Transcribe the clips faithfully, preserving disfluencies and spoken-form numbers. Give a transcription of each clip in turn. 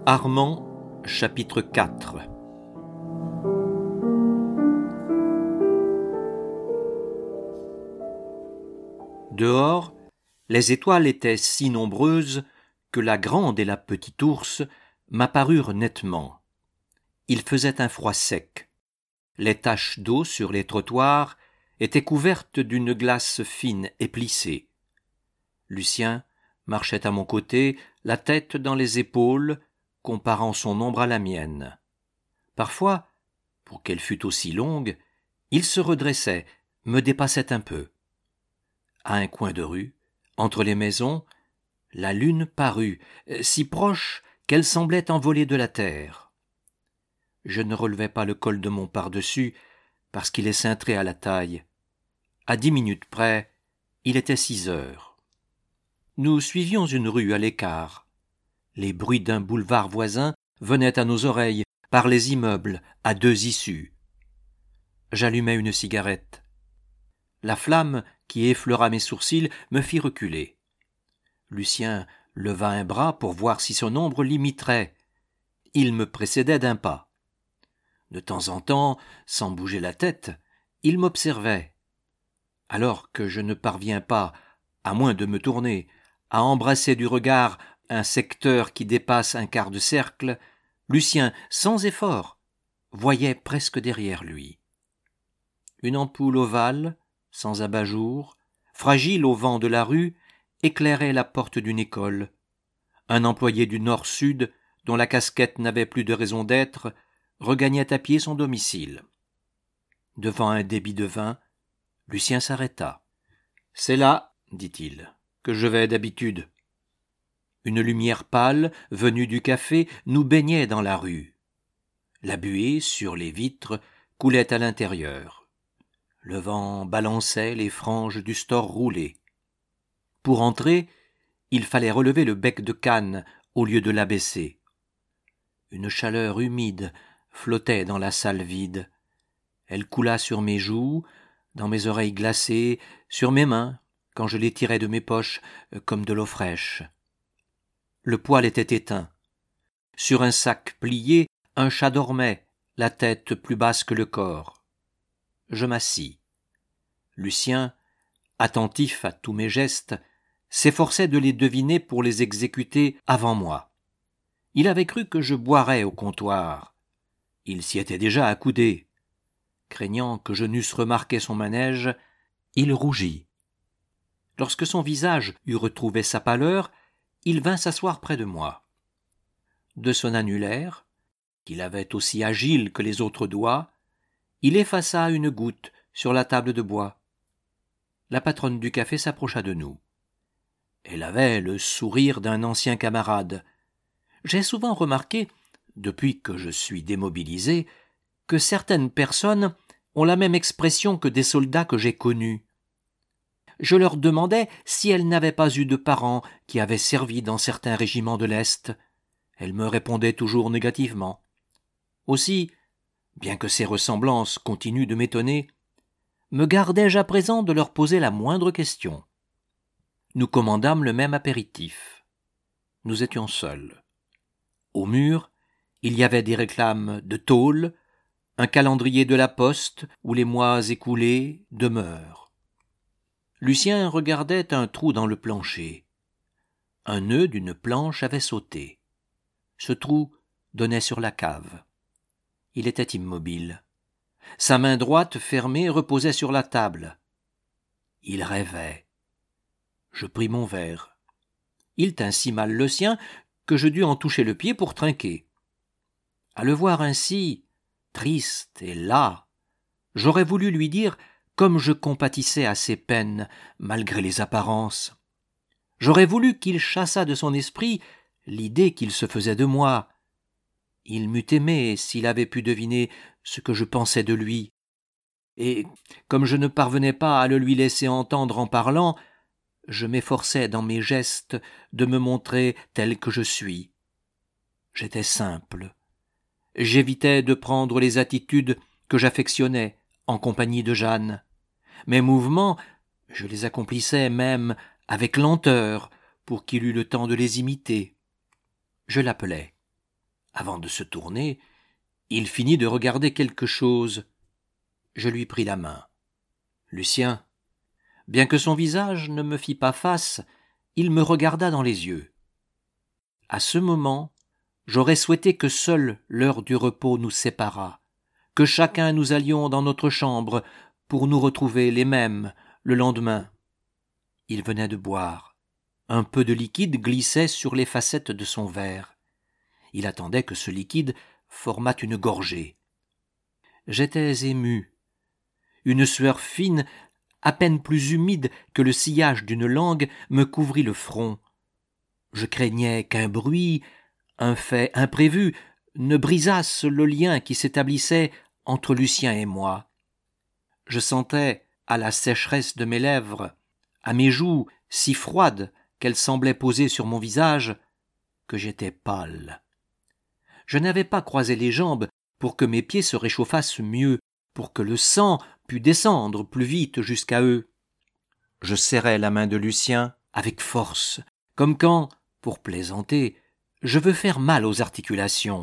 Armand, chapitre quatre. Dehors, les étoiles étaient si nombreuses que la grande et la petite ours m'apparurent nettement. Il faisait un froid sec. Les taches d'eau sur les trottoirs étaient couvertes d'une glace fine et plissée. Lucien marchait à mon côté, la tête dans les épaules, comparant son ombre à la mienne. Parfois, pour qu'elle fût aussi longue, il se redressait, me dépassait un peu. À un coin de rue, entre les maisons, la lune parut, si proche qu'elle semblait envolée de la terre. Je ne relevais pas le col de mon pardessus, parce qu'il est cintré à la taille. À dix minutes près, il était six heures. Nous suivions une rue à l'écart. Les bruits d'un boulevard voisin venaient à nos oreilles par les immeubles à deux issues. J'allumai une cigarette. La flamme qui effleura mes sourcils me fit reculer. Lucien leva un bras pour voir si son ombre l'imiterait. Il me précédait d'un pas. De temps en temps, sans bouger la tête, il m'observait. Alors que je ne parviens pas, à moins de me tourner, à embrasser du regard un secteur qui dépasse un quart de cercle, Lucien, sans effort, voyait presque derrière lui. Une ampoule ovale, sans abat-jour, fragile au vent de la rue, éclairait la porte d'une école. Un employé du nord-sud, dont la casquette n'avait plus de raison d'être, regagnait à pied son domicile. Devant un débit de vin, Lucien s'arrêta. « C'est là, dit-il, que je vais d'habitude. » Une lumière pâle, venue du café, nous baignait dans la rue. La buée, sur les vitres, coulait à l'intérieur. Le vent balançait les franges du store roulé. Pour entrer, il fallait relever le bec de canne au lieu de l'abaisser. Une chaleur humide flottait dans la salle vide. Elle coula sur mes joues, dans mes oreilles glacées, sur mes mains, quand je les tirais de mes poches comme de l'eau fraîche. Le poêle était éteint. Sur un sac plié, un chat dormait, la tête plus basse que le corps. Je m'assis. Lucien, attentif à tous mes gestes, s'efforçait de les deviner pour les exécuter avant moi. Il avait cru que je boirais au comptoir. Il s'y était déjà accoudé. Craignant que je n'eusse remarqué son manège, il rougit. Lorsque son visage eut retrouvé sa pâleur, il vint s'asseoir près de moi. De son annulaire, qu'il avait aussi agile que les autres doigts, il effaça une goutte sur la table de bois. La patronne du café s'approcha de nous. Elle avait le sourire d'un ancien camarade. J'ai souvent remarqué, depuis que je suis démobilisé, que certaines personnes ont la même expression que des soldats que j'ai connus. Je leur demandais si elles n'avaient pas eu de parents qui avaient servi dans certains régiments de l'Est. Elles me répondaient toujours négativement. Aussi, bien que ces ressemblances continuent de m'étonner, me gardai-je à présent de leur poser la moindre question. Nous commandâmes le même apéritif. Nous étions seuls. Au mur, il y avait des réclames de tôle, un calendrier de la poste où les mois écoulés demeurent. Lucien regardait un trou dans le plancher. Un nœud d'une planche avait sauté. Ce trou donnait sur la cave. Il était immobile. Sa main droite fermée reposait sur la table. Il rêvait. Je pris mon verre. Il tint si mal le sien que je dus en toucher le pied pour trinquer. À le voir ainsi, triste et las, j'aurais voulu lui dire comme je compatissais à ses peines, malgré les apparences. J'aurais voulu qu'il chassât de son esprit l'idée qu'il se faisait de moi. Il m'eût aimé s'il avait pu deviner ce que je pensais de lui. Et, comme je ne parvenais pas à le lui laisser entendre en parlant, je m'efforçais dans mes gestes de me montrer tel que je suis. J'étais simple. J'évitais de prendre les attitudes que j'affectionnais en compagnie de Jeanne. Mes mouvements, je les accomplissais même avec lenteur pour qu'il eût le temps de les imiter. Je l'appelais. Avant de se tourner, il finit de regarder quelque chose. Je lui pris la main. Lucien, bien que son visage ne me fît pas face, il me regarda dans les yeux. À ce moment, j'aurais souhaité que seule l'heure du repos nous séparât, que chacun nous allions dans notre chambre pour nous retrouver les mêmes le lendemain. Il venait de boire. Un peu de liquide glissait sur les facettes de son verre. Il attendait que ce liquide formât une gorgée. J'étais ému. Une sueur fine, à peine plus humide que le sillage d'une langue, me couvrit le front. Je craignais qu'un bruit, un fait imprévu, ne brisasse le lien qui s'établissait entre Lucien et moi. Je sentais, à la sécheresse de mes lèvres, à mes joues si froides qu'elles semblaient posées sur mon visage, que j'étais pâle. Je n'avais pas croisé les jambes pour que mes pieds se réchauffassent mieux, pour que le sang pût descendre plus vite jusqu'à eux. Je serrai la main de Lucien avec force, comme quand, pour plaisanter, je veux faire mal aux articulations.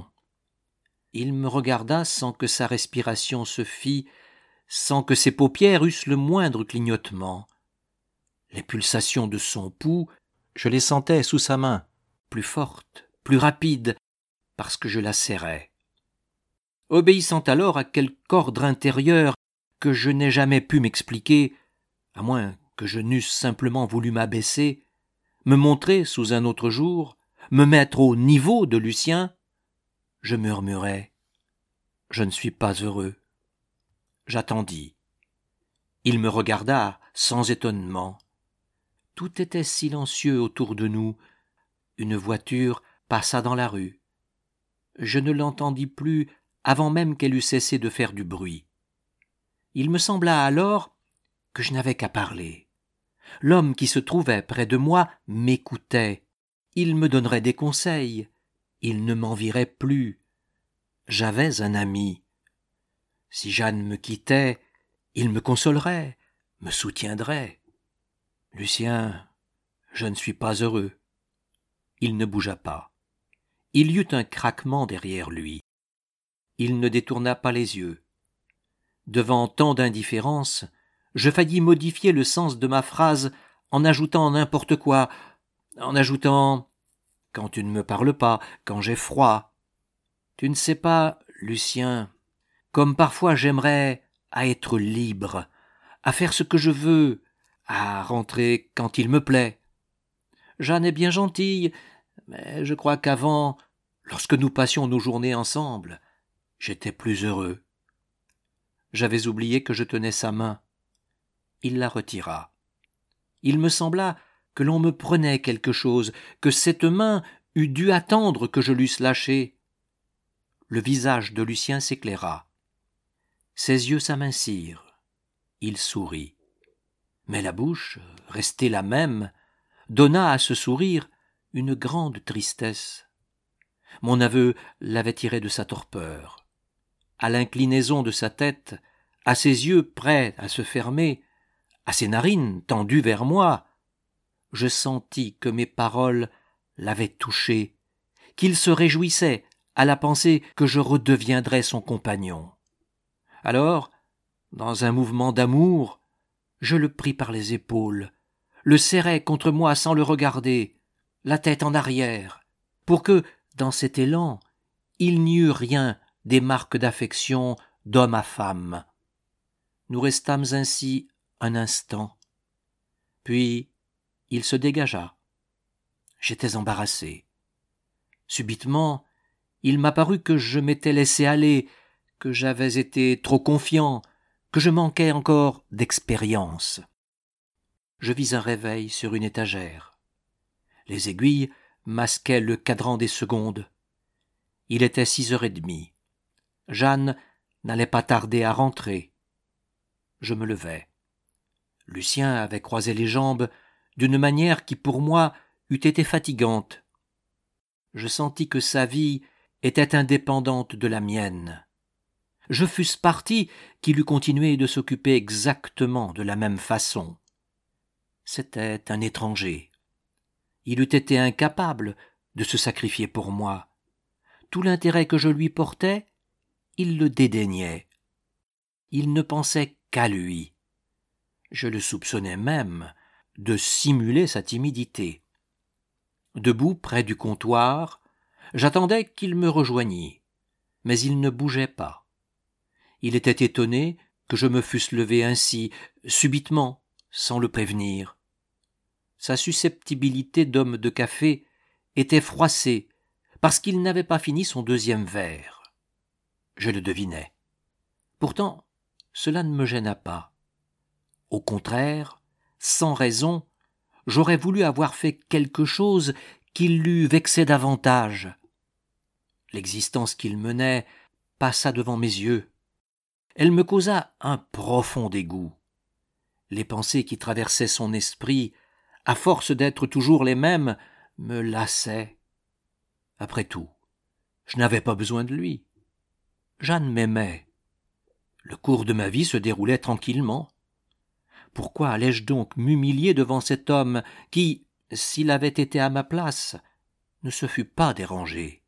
Il me regarda sans que sa respiration se fît, sans que ses paupières eussent le moindre clignotement. Les pulsations de son pouls, je les sentais sous sa main, plus fortes, plus rapides, parce que je la serrais. Obéissant alors à quelque ordre intérieur que je n'ai jamais pu m'expliquer, à moins que je n'eusse simplement voulu m'abaisser, me montrer sous un autre jour, me mettre au niveau de Lucien, je murmurai « Je ne suis pas heureux ». J'attendis. Il me regarda sans étonnement. Tout était silencieux autour de nous. Une voiture passa dans la rue. Je ne l'entendis plus avant même qu'elle eût cessé de faire du bruit. Il me sembla alors que je n'avais qu'à parler. L'homme qui se trouvait près de moi m'écoutait. Il me donnerait des conseils. Il ne m'envierait plus. J'avais un ami. Si Jeanne me quittait, il me consolerait, me soutiendrait. Lucien, je ne suis pas heureux. Il ne bougea pas. Il y eut un craquement derrière lui. Il ne détourna pas les yeux. Devant tant d'indifférence, je faillis modifier le sens de ma phrase en ajoutant n'importe quoi, en ajoutant « quand tu ne me parles pas, quand j'ai froid ». Tu ne sais pas, Lucien, comme parfois j'aimerais à être libre, à faire ce que je veux, à rentrer quand il me plaît. Jeanne est bien gentille, mais je crois qu'avant, lorsque nous passions nos journées ensemble, j'étais plus heureux. J'avais oublié que je tenais sa main. Il la retira. Il me sembla que l'on me prenait quelque chose, que cette main eût dû attendre que je l'eusse lâchée. Le visage de Lucien s'éclaira. Ses yeux s'amincirent. Il sourit. Mais la bouche, restée la même, donna à ce sourire une grande tristesse. Mon aveu l'avait tiré de sa torpeur. À l'inclinaison de sa tête, à ses yeux prêts à se fermer, à ses narines tendues vers moi, je sentis que mes paroles l'avaient touché, qu'il se réjouissait à la pensée que je redeviendrais son compagnon. Alors, dans un mouvement d'amour, je le pris par les épaules, le serrai contre moi sans le regarder, la tête en arrière, pour que, dans cet élan, il n'y eût rien des marques d'affection d'homme à femme. Nous restâmes ainsi un instant. Puis, il se dégagea. J'étais embarrassé. Subitement, il m'apparut que je m'étais laissé aller, que j'avais été trop confiant, que je manquais encore d'expérience. Je vis un réveil sur une étagère. Les aiguilles masquaient le cadran des secondes. Il était six heures et demie. Jeanne n'allait pas tarder à rentrer. Je me levai. Lucien avait croisé les jambes d'une manière qui pour moi eût été fatigante. Je sentis que sa vie était indépendante de la mienne. Je fusse parti qu'il eût continué de s'occuper exactement de la même façon. C'était un étranger. Il eût été incapable de se sacrifier pour moi. tout l'intérêt que je lui portais, il le dédaignait. Il ne pensait qu'à lui. Je le soupçonnais même de simuler sa timidité. Debout près du comptoir, j'attendais qu'il me rejoignît, mais il ne bougeait pas. Il était étonné que je me fusse levé ainsi, subitement, sans le prévenir. Sa susceptibilité d'homme de café était froissée, parce qu'il n'avait pas fini son deuxième verre. Je le devinais. Pourtant, cela ne me gêna pas. Au contraire, sans raison, j'aurais voulu avoir fait quelque chose qui l'eût vexé davantage. L'existence qu'il menait passa devant mes yeux. Elle me causa un profond dégoût. Les pensées qui traversaient son esprit, à force d'être toujours les mêmes, me lassaient. Après tout, je n'avais pas besoin de lui. Jeanne m'aimait. Le cours de ma vie se déroulait tranquillement. Pourquoi allais-je donc m'humilier devant cet homme qui, s'il avait été à ma place, ne se fût pas dérangé?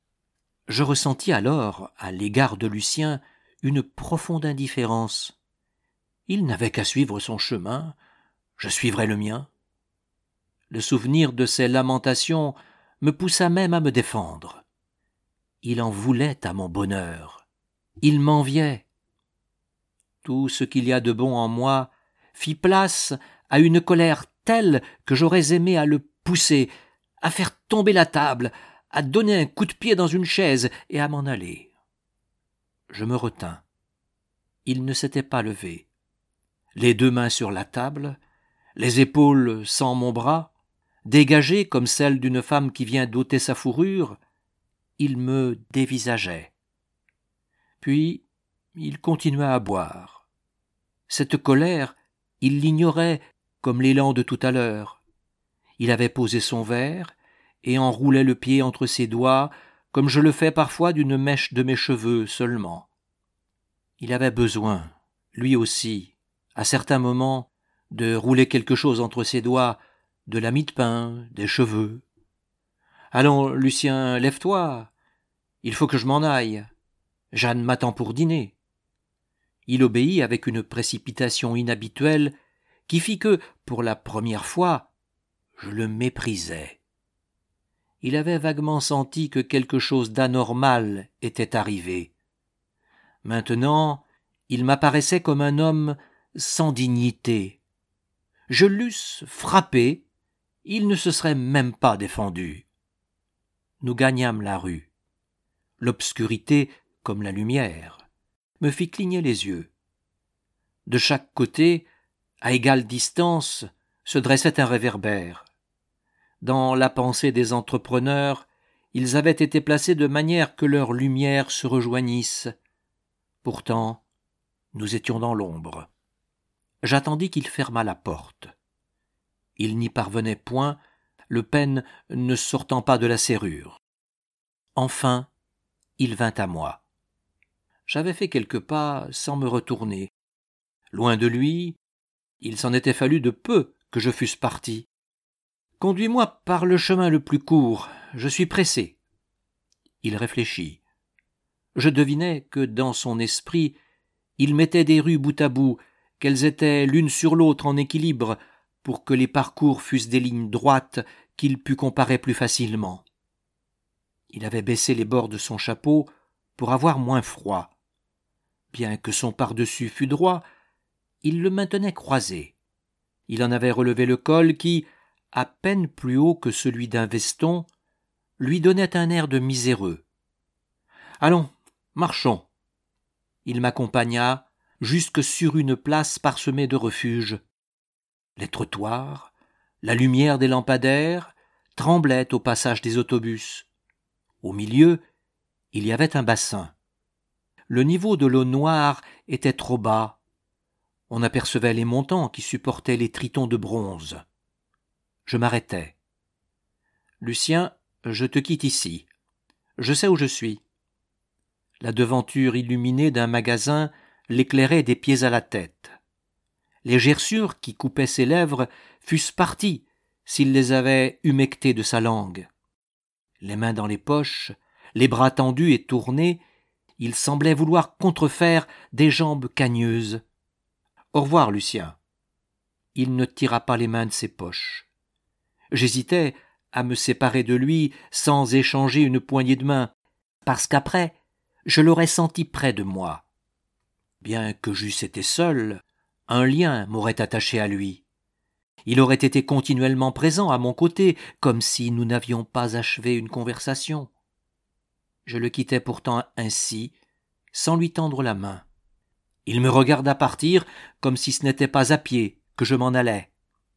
Je ressentis alors, à l'égard de Lucien, une profonde indifférence. Il n'avait qu'à suivre son chemin, je suivrais le mien. Le souvenir de ses lamentations me poussa même à me défendre. Il en voulait à mon bonheur. Il m'enviait. Tout ce qu'il y a de bon en moi fit place à une colère telle que j'aurais aimé à le pousser, à faire tomber la table, à donner un coup de pied dans une chaise et à m'en aller. Je me retins. Il ne s'était pas levé. Les deux mains sur la table, les épaules sans mon bras, dégagées comme celles d'une femme qui vient d'ôter sa fourrure, il me dévisageait. Puis il continua à boire. Cette colère, il l'ignorait comme l'élan de tout à l'heure. Il avait posé son verre et enroulait le pied entre ses doigts, comme je le fais parfois d'une mèche de mes cheveux seulement. Il avait besoin, lui aussi, à certains moments, de rouler quelque chose entre ses doigts, de la mie de pain, des cheveux. « Allons, Lucien, lève-toi. Il faut que je m'en aille. Jeanne m'attend pour dîner. » Il obéit avec une précipitation inhabituelle qui fit que, pour la première fois, je le méprisais. Il avait vaguement senti que quelque chose d'anormal était arrivé. Maintenant, il m'apparaissait comme un homme sans dignité. Je l'eusse frappé, il ne se serait même pas défendu. Nous gagnâmes la rue. L'obscurité, comme la lumière, me fit cligner les yeux. De chaque côté, à égale distance, se dressait un réverbère. Dans la pensée des entrepreneurs, ils avaient été placés de manière que leurs lumières se rejoignissent. Pourtant, nous étions dans l'ombre. J'attendis qu'il fermât la porte. Il n'y parvenait point, le pêne ne sortant pas de la serrure. Enfin, il vint à moi. J'avais fait quelques pas sans me retourner. Loin de lui, il s'en était fallu de peu que je fusse parti. « Conduis-moi par le chemin le plus court, je suis pressé. » Il réfléchit. Je devinais que dans son esprit, il mettait des rues bout à bout, qu'elles étaient l'une sur l'autre en équilibre, pour que les parcours fussent des lignes droites qu'il pût comparer plus facilement. Il avait baissé les bords de son chapeau pour avoir moins froid. Bien que son pardessus fût droit, il le maintenait croisé. Il en avait relevé le col qui, à peine plus haut que celui d'un veston, lui donnait un air de miséreux. « Allons, marchons !» Il m'accompagna jusque sur une place parsemée de refuges. Les trottoirs, la lumière des lampadaires tremblaient au passage des autobus. Au milieu, il y avait un bassin. Le niveau de l'eau noire était trop bas. On apercevait les montants qui supportaient les tritons de bronze. Je m'arrêtai. « Lucien, je te quitte ici. Je sais où je suis. » La devanture illuminée d'un magasin l'éclairait des pieds à la tête. Les gerçures qui coupaient ses lèvres fussent parties s'il les avait humectées de sa langue. Les mains dans les poches, les bras tendus et tournés, il semblait vouloir contrefaire des jambes cagneuses. « Au revoir, Lucien. » Il ne tira pas les mains de ses poches. J'hésitais à me séparer de lui sans échanger une poignée de main, parce qu'après, je l'aurais senti près de moi. Bien que j'eusse été seul, un lien m'aurait attaché à lui. Il aurait été continuellement présent à mon côté, comme si nous n'avions pas achevé une conversation. Je le quittais pourtant ainsi, sans lui tendre la main. Il me regarda partir, comme si ce n'était pas à pied que je m'en allais.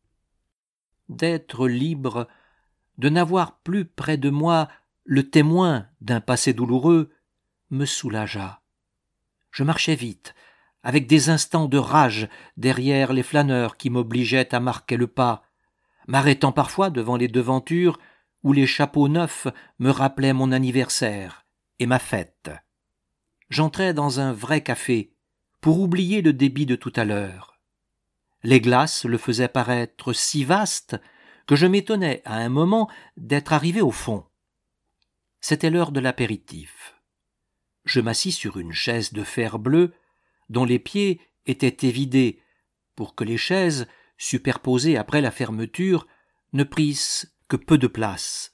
D'être libre, de n'avoir plus près de moi le témoin d'un passé douloureux, me soulagea. Je marchais vite, avec des instants de rage derrière les flâneurs qui m'obligeaient à marquer le pas, m'arrêtant parfois devant les devantures où les chapeaux neufs me rappelaient mon anniversaire et ma fête. J'entrais dans un vrai café pour oublier le débit de tout à l'heure. Les glaces le faisaient paraître si vaste que je m'étonnais à un moment d'être arrivé au fond. C'était l'heure de l'apéritif. Je m'assis sur une chaise de fer bleu dont les pieds étaient évidés pour que les chaises, superposées après la fermeture, ne prissent que peu de place.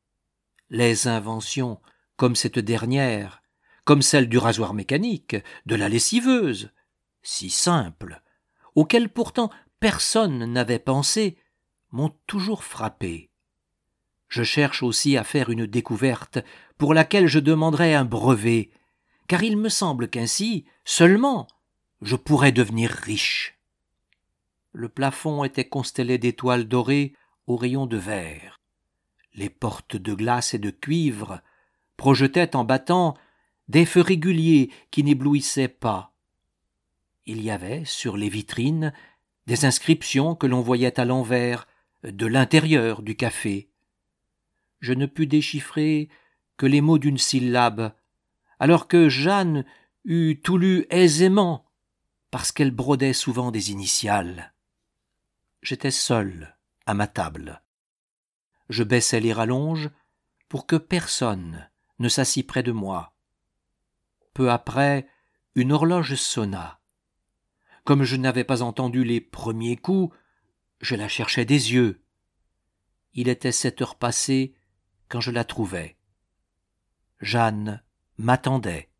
Les inventions, comme cette dernière, comme celle du rasoir mécanique, de la lessiveuse, si simples, auxquelles pourtant personne n'avait pensé, m'ont toujours frappé. Je cherche aussi à faire une découverte pour laquelle je demanderai un brevet, car il me semble qu'ainsi, seulement, je pourrais devenir riche. Le plafond était constellé d'étoiles dorées aux rayons de verre. Les portes de glace et de cuivre projetaient en battant des feux réguliers qui n'éblouissaient pas. Il y avait, sur les vitrines, des inscriptions que l'on voyait à l'envers, de l'intérieur du café. Je ne pus déchiffrer que les mots d'une syllabe, alors que Jeanne eût tout lu aisément, parce qu'elle brodait souvent des initiales. J'étais seul à ma table. Je baissais les rallonges pour que personne ne s'assit près de moi. Peu après, une horloge sonna. Comme je n'avais pas entendu les premiers coups, je la cherchais des yeux. Il était sept heures passées quand je la trouvai. Jeanne m'attendait.